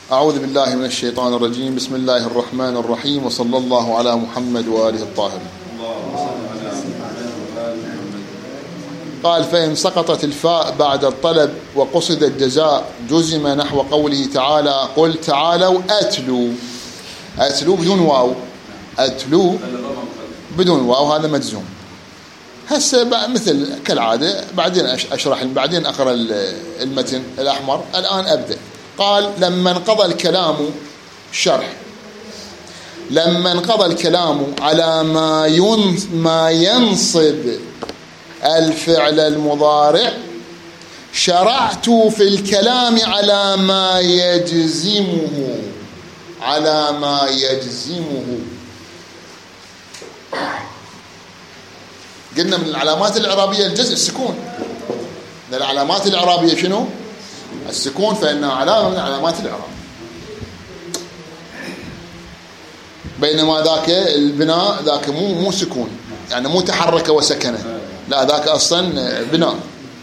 أعوذ بالله من الشيطان الرجيم. بسم الله الرحمن الرحيم، وصلى الله على محمد وآله الطاهرين. قال: فإن سقطت الفاء بعد الطلب وقصد الجزاء جزم نحو قوله تعالى: قل تعالوا أتلو. أتلو بدون واو، أتلو بدون واو، هذا مجزوم. هسه مثل كالعادة بعدين أشرح، بعدين أقرأ المتن الأحمر. الآن أبدأ. قال: لما انقضى الكلام، شرح، لما انقضى الكلام على ما ينصب الفعل المضارع، شرعت في الكلام على ما يجزمه، على ما يجزمه. قلنا من العلامات الإعرابية الجزء السكون. من العلامات الإعرابية شنو؟ السكون، فإنها علامة من علامات الإعراب. بينما ذاك البناء ذاك مو سكون، يعني مو تحرك وسكنه، لا ذاك أصلا بناء.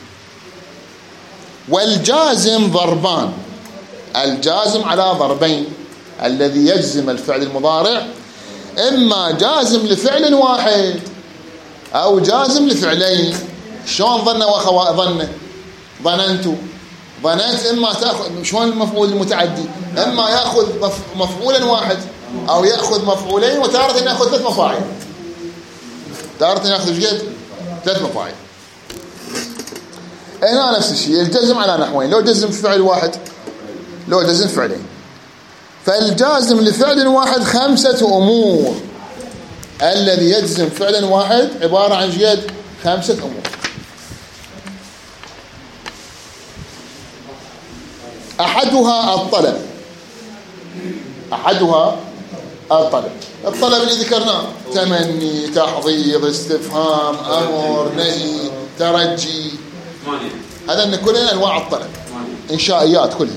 والجازم ضربان، الجازم على ضربين. الذي يجزم الفعل المضارع إما جازم لفعل واحد أو جازم لفعلين. شلون ظن وأخوات؟ ظننت، ظننت. إما تأخذ شلون المفعول المتعدي، إما يأخذ مفعولا واحد أو يأخذ مفعولين، وتارة يأخذ 3 مفاعل. تارة يأخذ جد 3 مفاعل. هنا نفس الشيء، الجزم على نحوين: لو جزم فعل واحد، لو جزم فعلين. فالجازم لفعل واحد 5 أمور. الذي يجزم فعلا واحد عبارة عن جد 5 أمور. أحدها الطلب، أحدها الطلب. الطلب اللي ذكرناه: تمني، تحضيض، استفهام، أمر، نهي، ترجي. هذا كلها أنواع الطلب، إنشائيات كلها.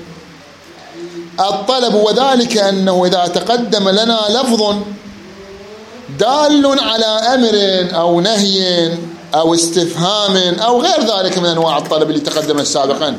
الطلب وذلك أنه إذا تقدم لنا لفظ دال على أمر أو نهي أو استفهام أو غير ذلك من أنواع الطلب اللي تقدم سابقا،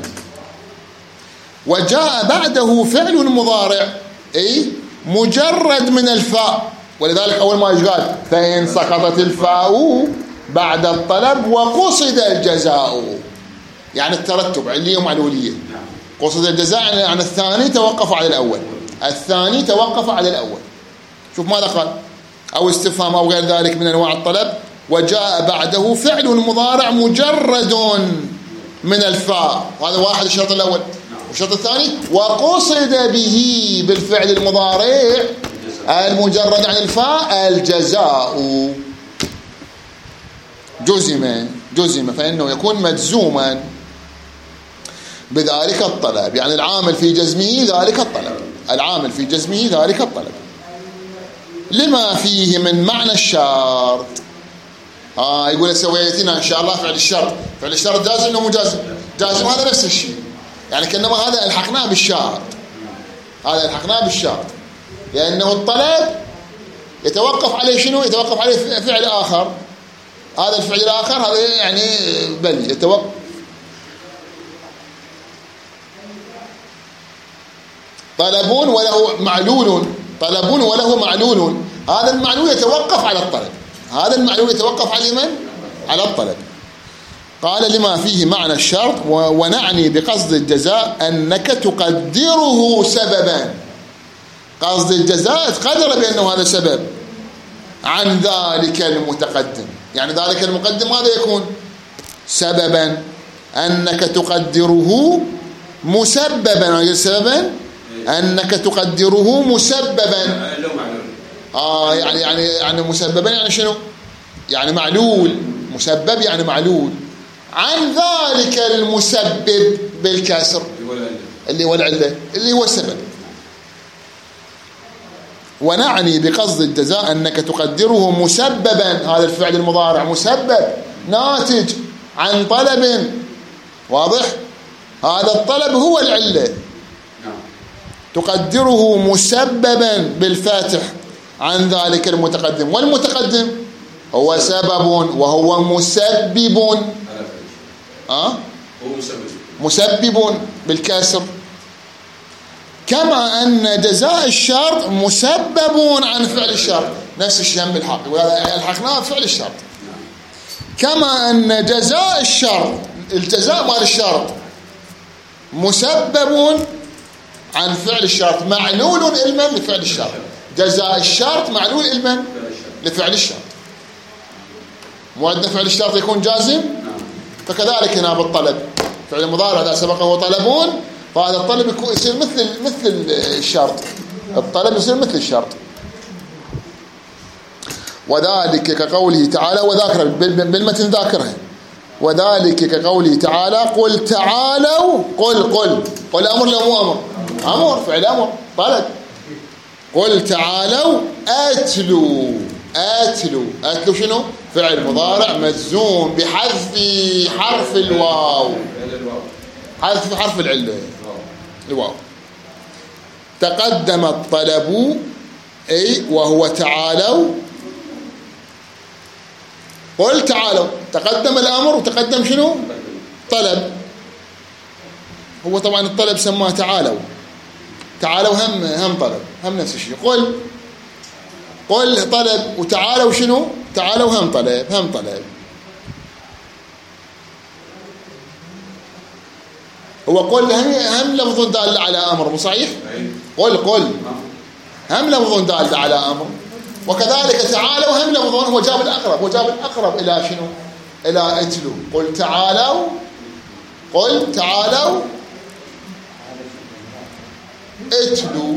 وجاء بعده فعل مضارع أي مجرد من الفاء، ولذلك أول ما يقال: فإن سقطت الفاء بعد الطلب وقصد الجزاء، يعني الترتب علية ومعلولية. قصد الجزاء يعني الثاني توقف على الأول، الثاني توقف على الأول. شوف ماذا قال: أو استفهام أو غير ذلك من أنواع الطلب، وجاء بعده فعل مضارع مجرد من الفاء. هذا واحد، الشرط الأول. والشرط الثاني: وقصد به بالفعل المضارع المجرد عن الفاء الجزاء. جزم فإنه يكون مجزوما بذلك الطلب، يعني العامل في جزمه ذلك الطلب، العامل في جزمه ذلك الطلب، لما فيه من معنى الشرط. يقول سويتنا إن شاء الله فعل الشرط. فعل الشرط جازم أو مجازم؟ جازم. هذا نفس الشيء، يعني كأنما هذا الحقناه بالشرط، هذا الحقناه بالشرط، لأنه الطلب يتوقف عليه شنو؟ يتوقف عليه فعل آخر. هذا الفعل الآخر هذا يعني بل يتوقف. طلب وله معلول، طلب وله معلول. هذا المعلول يتوقف على الطلب، هذا المعلول يتوقف على من؟ على الطلب. قال: لما فيه معنى الشرط، ونعني بقصد الجزاء أنك تقدره سببا. قصد الجزاء تقدر بأنه هذا سبب عن ذلك المتقدم، يعني ذلك المقدم هذا يكون سببا. أنك تقدره مسببا، سببا أنك تقدره مسببا. يعني مسببا يعني شنو؟ يعني معلول. مسبب يعني معلول عن ذلك المسبب بالكسر اللي هو العلة، اللي هو السبب. ونعني بقصد الجزاء أنك تقدره مسببا، هذا الفعل المضارع مسبب ناتج عن طلب، واضح؟ هذا الطلب هو العلة. تقدره مسببا بالفاتح عن ذلك المتقدم، والمتقدم هو سبب وهو مسبب. هو مسبب بالكسر. كما أن جزاء الشرط مسبب عن فعل الشرط. نفس الشيء بالحق، الحقناه بفعل الشرط. كما أن جزاء الشرط، الجزاء مال الشرط، مسبب عن فعل الشرط، معلول علما لفعل الشرط. جزاء الشرط معلول علما لفعل الشرط. مو عندنا فعل الشرط يكون جازم، فكذلك هنا بالطلب، فعل المضارع إذا سبقه طلبون، فهذا الطلب يصير مثل الشرط. الطلب يصير مثل الشرط. وذلك كقوله تعالى، وذاكر بالمتن ذاكرها، وذلك كقوله تعالى قل تعالوا، قل أمر لو مو أمر، أمر فعل أمر طلب. قل تعالوا أتلوا شنو؟ فعل مضارع مجزوم بحذف حرف الواو، حذف حرف العلة الواو. تقدم الطلب أي وهو تعالوا. قل تعالوا، تقدم الأمر وتقدم شنو؟ طلب. هو طبعا الطلب سماه تعالوا هم طلب، هم نفس الشيء. قل طلب، وتعالوا شنو؟ تعالوا هم طلب. هو قل هم لفظ دال على أمر، مو صحيح؟ قل هم لفظ دال على أمر. وكذلك تعالوا هم لفظ، هو جاب الأقرب إلى شنو؟ إلى اتلو. قل تعالوا اتلو،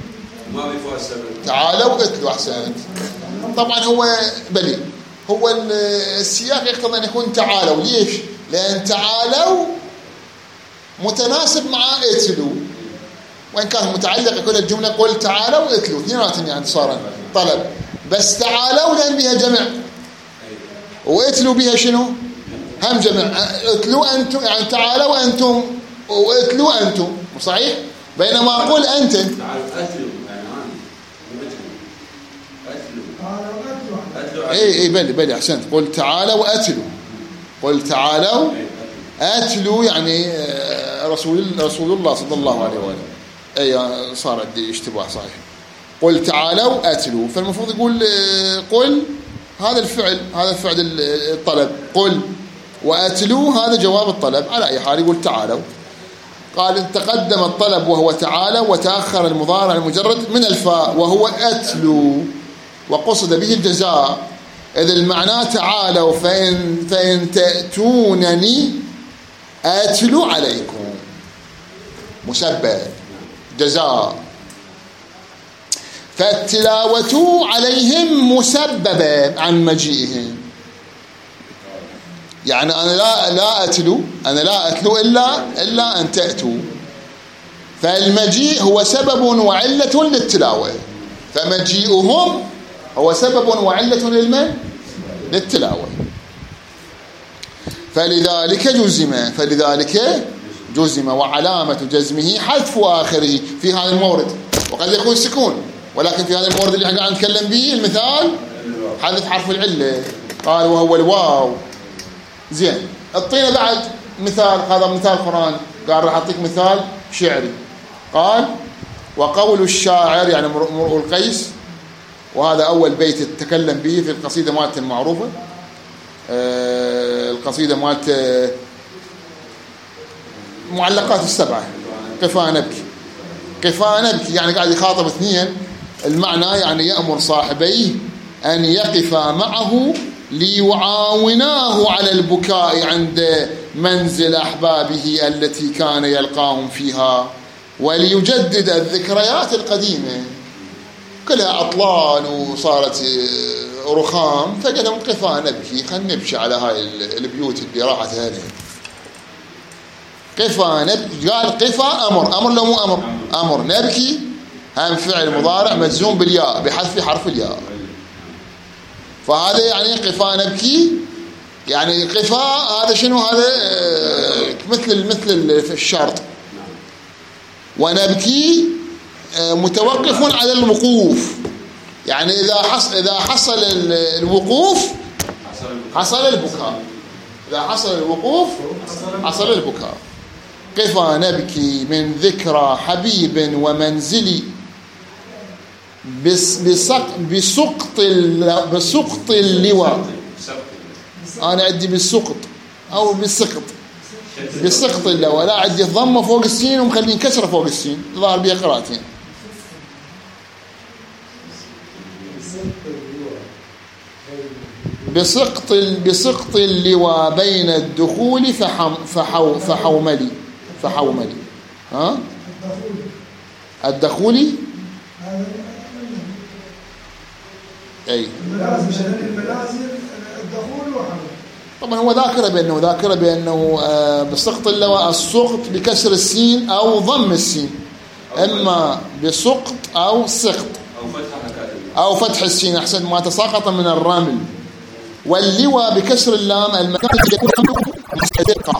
تعالوا اتلو. أحسنت. طبعا هو بلي، هو السياق يقتضي أن يكون تعالوا. ليش؟ لأن تعالوا متناسب مع اتلو، وإن كان متعلق يكون الجملة قل تعالوا اتلو، اثنيناتهم يعني صار طلب. بس تعالوا لأن بها جمع، واتلو بها شنو؟ هم جمع. اتلوا أنتم، يعني تعالوا أنتم واتلوا أنتم، صحيح؟ بينما قل أنت اي بلي احسنت. قل تعالوا اتلوا يعني رسول الله صلى الله عليه واله. اي صار عندي اشتباه، صحيح. قل تعالوا اتلوا، فالمفروض يقول قل هذا الفعل الطلب، قل، واتلوا هذا جواب الطلب. على اي حال يقول تعالوا. قال تقدم الطلب وهو تعالى، وتأخر المضارع المجرد من الفاء وهو أتلو، وقصد به الجزاء. إذا المعنى تعالوا فإن تأتونني أتلو عليكم، مسبب جزاء. فالتلاوة عليهم مسببة عن مجيئهم. يعني أنا لا أتلو إلا أن تأتوا. فالمجيء هو سبب وعلة للتلاوة، فمجيئهم هو سبب وعلة للتلاوة. فلذلك جزم، وعلامة جزمه حذف آخره في هذا المورد. وقد يكون سكون، ولكن في هذا المورد اللي احنا قاعد نتكلم به المثال حذف حرف العلة. قال وهو الواو. زين، اعطينا بعد مثال، هذا مثال قرآن، قال راح اعطيك مثال شعري. قال وقول الشاعر يعني امرؤ القيس، وهذا اول بيت تتكلم به في القصيده مالته المعروفه، القصيده مالته معلقات السبعه. قفا نبكي يعني قاعد يخاطب اثنين. المعنى يعني يأمر صاحبيه ان يقفا معه ليعاوناه على البكاء عند منزل أحبابه التي كان يلقاهم فيها، وليجدد الذكريات القديمة كلها عطلان وصارت رخام، فقالوا قفا نبكي، خلينا نبكي على هاي البيوت اللي راحت هذه. قفا نبكي، قال قفا أمر لو مو أمر نبكي هم فعل مضارع مجزوم بالياء بحذف حرف الياء. فهذا يعني قفا نبكي، يعني قفا هذا شنو؟ هذا مثل الشرط. ونبكي متوقف على الوقوف، يعني إذا حصل الوقوف حصل البكاء، إذا حصل الوقوف حصل البكاء. قفا نبكي من ذكرى حبيب ومنزلي بسقط اللواء. أنا عندي بالسقط أو بالسقط، بسقط اللواء، لا عندي الضمة فوق السين ومخلين كسرة فوق السين، ظهر بها قراءتين. بسقط اللواء بين الدخول فحوملي. ها الدخولي اي طبعا هو ذاكره بانه بسقط اللواء السقط بكسر السين او ضم السين، اما بسقط او سقط او فتح السين احسن ما تساقط من الرمل. واللواء بكسر اللام المكان الذي يكون مستدقا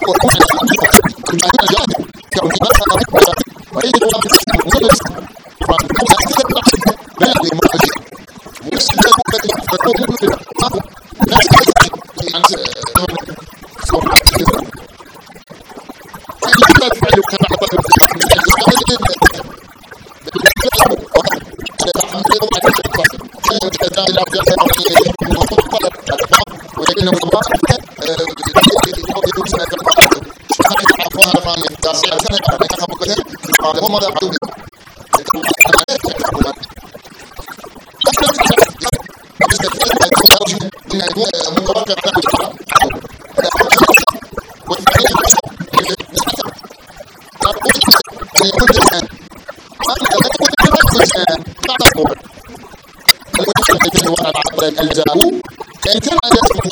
الجاء كان كما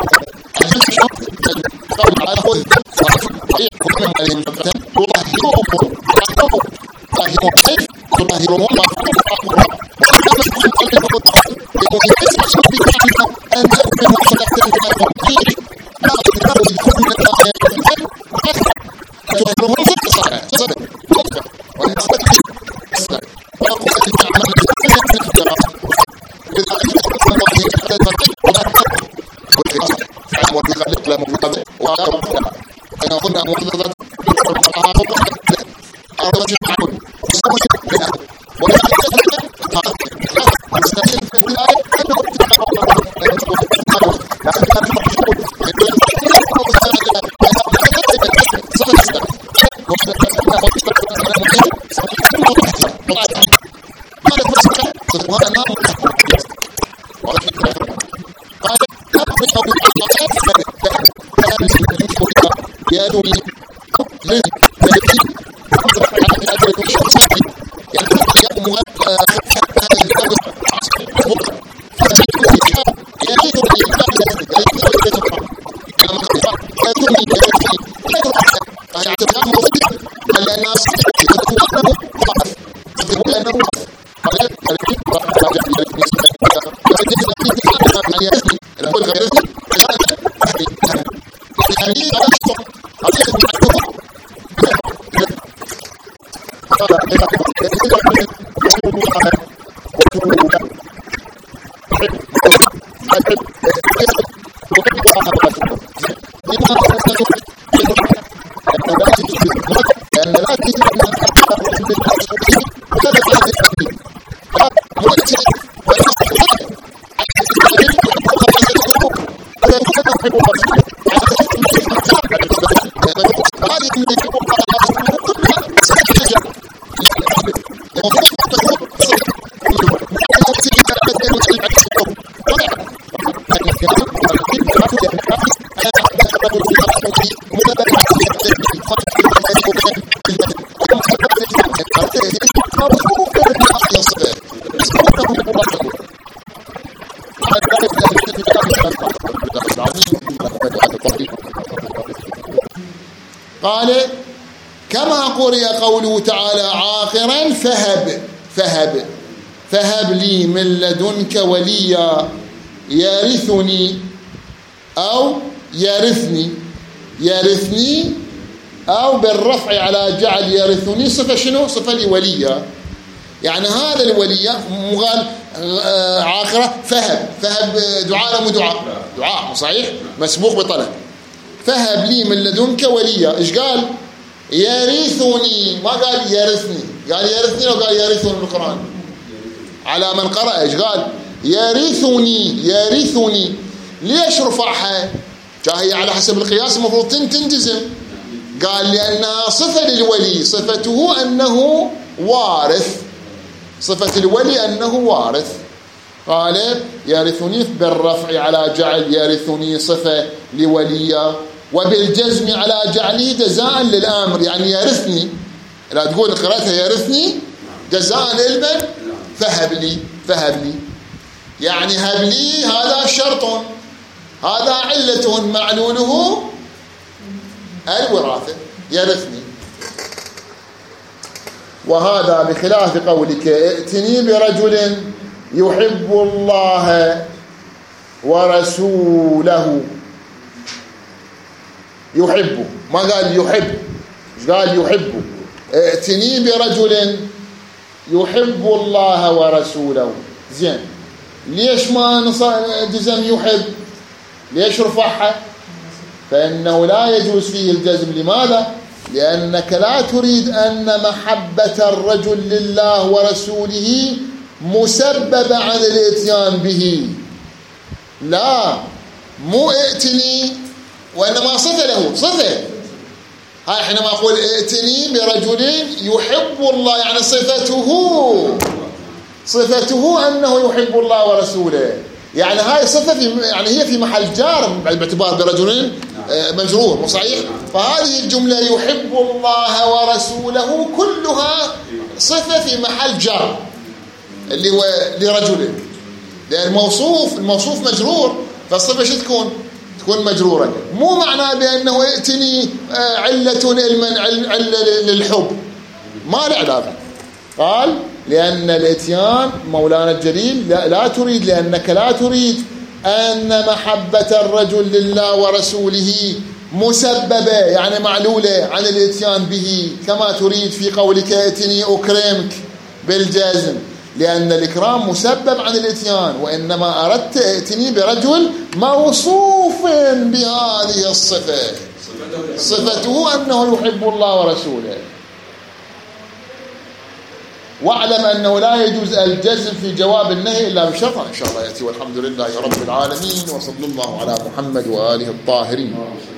قال كما قرئ قوله تعالى عاقرا فهب لي من لدنك وليا يرثني أو يرثني أو بالرفع على جعل يرثني صفة شنو؟ صفة لوليا. يعني هذا الولي مغال عاقرة فهب دعاء مو دعاء صحيح مسبوق بطلب. فهب لي من لدنك وليا. إيش قال؟ يرثني، ما قال يرثني، قال يرثني لو قال يرثني بالقرآن على من قرأ. إيش قال؟ يرثني. ليش رفعها؟ هي على حسب القياس المفروض تنجزم. قال لأنها صفة للولي، صفته أنه وارث، صفة الولي أنه وارث. قال يرثني بالرفع على جعل يرثني صفة لوليا، وبالجزم على جعله جزاء للأمر. يعني يرثني، لا تقول قرأتها يرثني جزاء للمن؟ فهب لي يعني هب لي، هذا شرط، هذا علة معلوله الوراثة، يرثني. وهذا بخلاف قولك ائتني برجل يحب الله ورسوله، يحب، ما قال يحب، قال يحب. ائتني برجل يحب الله ورسوله. زين، ليش ما جزم يحب؟ ليش رفعها؟ فإنه لا يجوز فيه الجزم. لماذا؟ لأنك لا تريد أن محبة الرجل لله ورسوله مسببة عن الاتيان به. لا، مو ائتني وإنما صفة له، صفة. هاي حينما أقول ائتني برجل يحب الله، يعني صفته أنه يحب الله ورسوله. يعني هاي صفة يعني هي في محل جار باعتبار برجل مجرور، مو صحيح؟ فهذه الجملة يحب الله ورسوله كلها صفة في محل جار اللي هو لرجل، لأن الموصوف مجرور، فالصفة شو تكون مجرورة. مو معناه بأنه ائتني علة للحب، ما له علاقة. قال لأن الاتيان مولانا الجليل لا تريد، لأنك لا تريد أن محبة الرجل لله ورسوله مسببة يعني معلولة عن الاتيان به، كما تريد في قولك ائتني أكرمك بالجزم، لأن الإكرام مسبب عن الاتيان، وإنما أردت ائتني برجل موصوف بهذه الصفة، صفته أنه يحب الله ورسوله. واعلم أنه لا يجوز الجزم في جواب النهي إلا بشرط، إن شاء الله يأتي. والحمد لله رب العالمين، وصلى الله على محمد وآله الطاهرين.